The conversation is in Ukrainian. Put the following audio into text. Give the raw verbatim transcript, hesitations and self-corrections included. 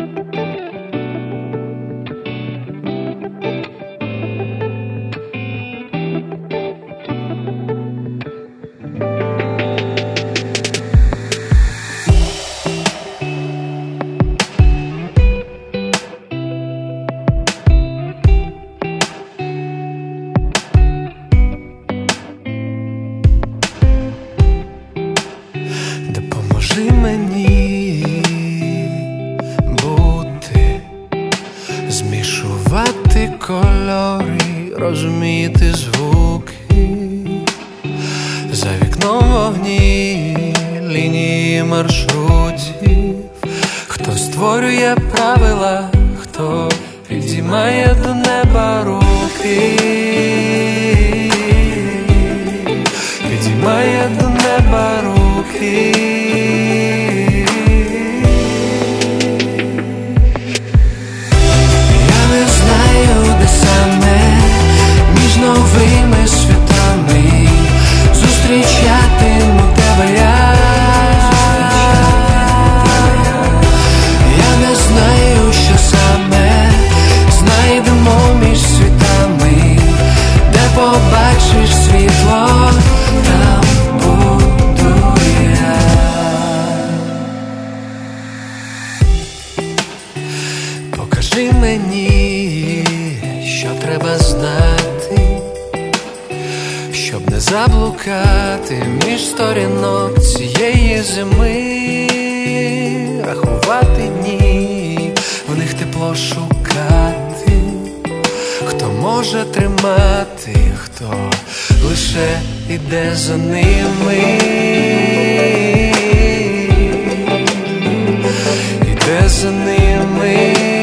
Допоможи мені бути, змішувати кольори, розуміти звуки. За вікном вогні, лінії маршрутів. Хто створює правила, хто підіймає до неба руки, підіймає до неба руки. Я не знаю, де саме між новими світами зустрічатиму тебе я. Я не знаю, що саме знайдемо між світами, де побачиш світло, там буду я. Покажи мені, що треба знати, щоб не заблукати між сторінок цієї зими. Рахувати дні, в них тепло шукати. Хто може тримати, хто лише іде за ними, іде за ними.